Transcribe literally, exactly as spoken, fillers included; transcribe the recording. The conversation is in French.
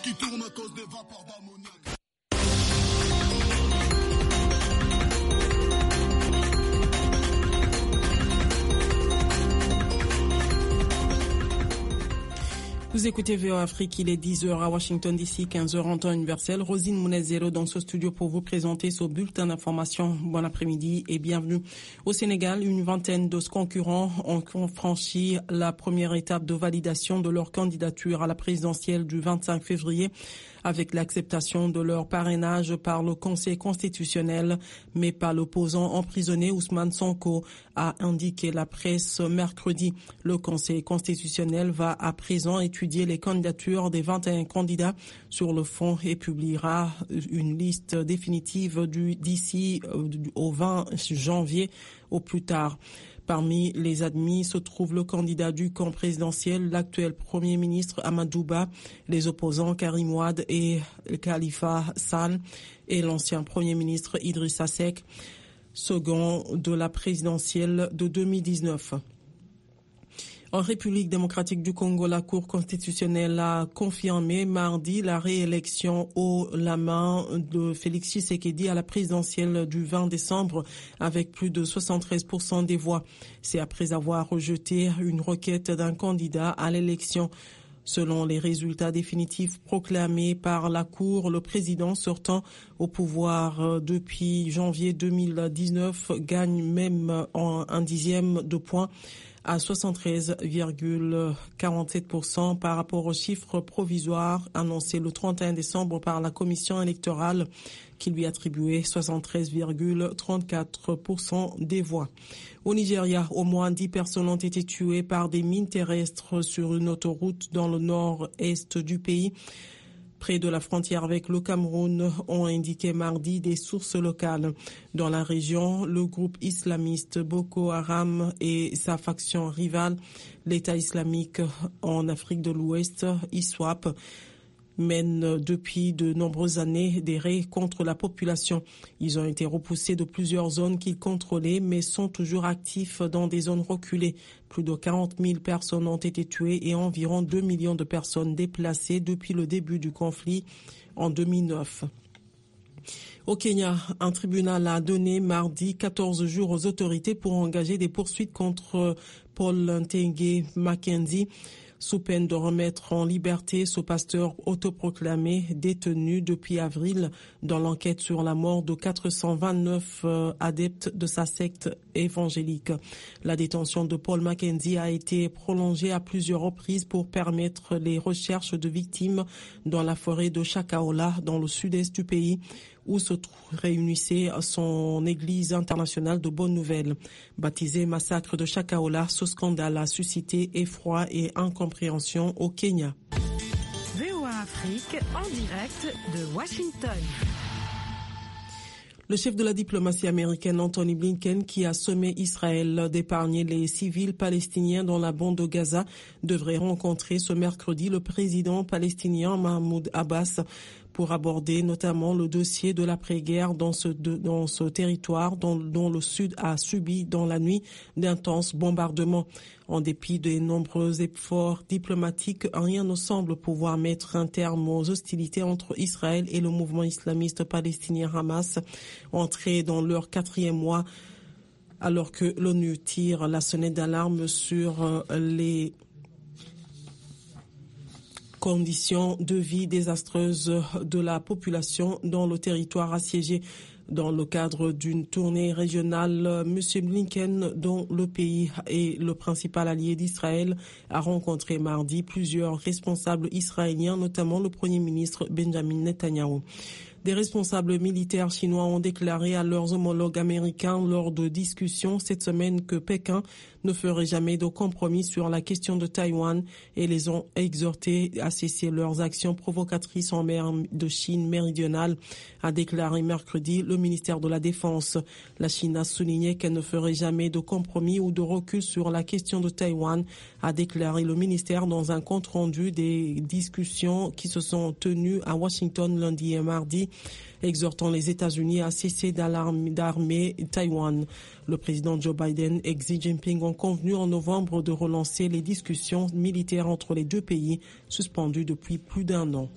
qui tourne à cause des vapeurs d'ammoniac. Vous écoutez V O Afrique, il est dix heures à Washington D C, quinze heures en temps universel. Rosine Mounezero dans ce studio pour vous présenter ce bulletin d'information. Bon après-midi et bienvenue. Au Sénégal, une vingtaine de concurrents ont franchi la première étape de validation de leur candidature à la présidentielle du vingt-cinq février avec l'acceptation de leur parrainage par le Conseil constitutionnel, mais pas l'opposant emprisonné Ousmane Sonko, a indiqué la presse mercredi. Le Conseil constitutionnel va à présent étudier les candidatures des vingt et un candidats sur le fond et publiera une liste définitive du, d'ici au vingt janvier au plus tard. Parmi les admis se trouve le candidat du camp présidentiel, l'actuel Premier ministre Amadou Ba, les opposants Karim Wade et Khalifa Sall et l'ancien Premier ministre Idrissa Seck, second de la présidentielle de deux mille dix-neuf. En République démocratique du Congo, la Cour constitutionnelle a confirmé mardi la réélection haut la main de Félix Tshisekedi à la présidentielle du vingt décembre avec plus de soixante-treize pour cent des voix. C'est après avoir rejeté une requête d'un candidat à l'élection. Selon les résultats définitifs proclamés par la Cour, le président sortant au pouvoir depuis janvier deux mille dix-neuf gagne même en un dixième de point à soixante-treize virgule quarante-sept pour cent par rapport aux chiffres provisoires annoncés le trente et un décembre par la commission électorale qui lui attribuait soixante-treize virgule trente-quatre pour cent des voix. Au Nigeria, au moins dix personnes ont été tuées par des mines terrestres sur une autoroute dans le nord-est du pays, près de la frontière avec le Cameroun, ont indiqué mardi des sources locales. Dans la région, le groupe islamiste Boko Haram et sa faction rivale, l'État islamique en Afrique de l'Ouest, ISWAP, mènent depuis de nombreuses années des raids contre la population. Ils ont été repoussés de plusieurs zones qu'ils contrôlaient, mais sont toujours actifs dans des zones reculées. Plus de quarante mille personnes ont été tuées et environ deux millions de personnes déplacées depuis le début du conflit en deux mille neuf. Au Kenya, un tribunal a donné mardi quatorze jours aux autorités pour engager des poursuites contre Paul Ntenge Mackenzie, sous peine de remettre en liberté ce pasteur autoproclamé détenu depuis avril dans l'enquête sur la mort de quatre cent vingt-neuf adeptes de sa secte évangélique. La détention de Paul Mackenzie a été prolongée à plusieurs reprises pour permettre les recherches de victimes dans la forêt de Shakahola, dans le sud-est du pays, où se réunissait son église internationale de Bonne Nouvelle. Baptisé Massacre de Shakahola, ce scandale a suscité effroi et incompréhension au Kenya. V O A Afrique en direct de Washington. Le chef de la diplomatie américaine Anthony Blinken, qui a sommé Israël d'épargner les civils palestiniens dans la bande de Gaza, devrait rencontrer ce mercredi le président palestinien Mahmoud Abbas pour aborder notamment le dossier de l'après-guerre dans ce, de, dans ce territoire dont, dont le Sud a subi dans la nuit d'intenses bombardements. En dépit des nombreux efforts diplomatiques, rien ne semble pouvoir mettre un terme aux hostilités entre Israël et le mouvement islamiste palestinien Hamas, entré dans leur quatrième mois, alors que l'ONU tire la sonnette d'alarme sur les conditions de vie désastreuses de la population dans le territoire assiégé. Dans le cadre d'une tournée régionale, M. Blinken, dont le pays est le principal allié d'Israël, a rencontré mardi plusieurs responsables israéliens, notamment le Premier ministre Benjamin Netanyahou. Des responsables militaires chinois ont déclaré à leurs homologues américains lors de discussions cette semaine que Pékin ne ferait jamais de compromis sur la question de Taïwan et les ont exhortés à cesser leurs actions provocatrices en mer de Chine méridionale, a déclaré mercredi le ministère de la Défense. La Chine a souligné qu'elle ne ferait jamais de compromis ou de recul sur la question de Taïwan, a déclaré le ministère dans un compte-rendu des discussions qui se sont tenues à Washington lundi et mardi, exhortant les États-Unis à cesser d'armer Taïwan. Le président Joe Biden et Xi Jinping ont convenu en novembre de relancer les discussions militaires entre les deux pays, suspendues depuis plus d'un an.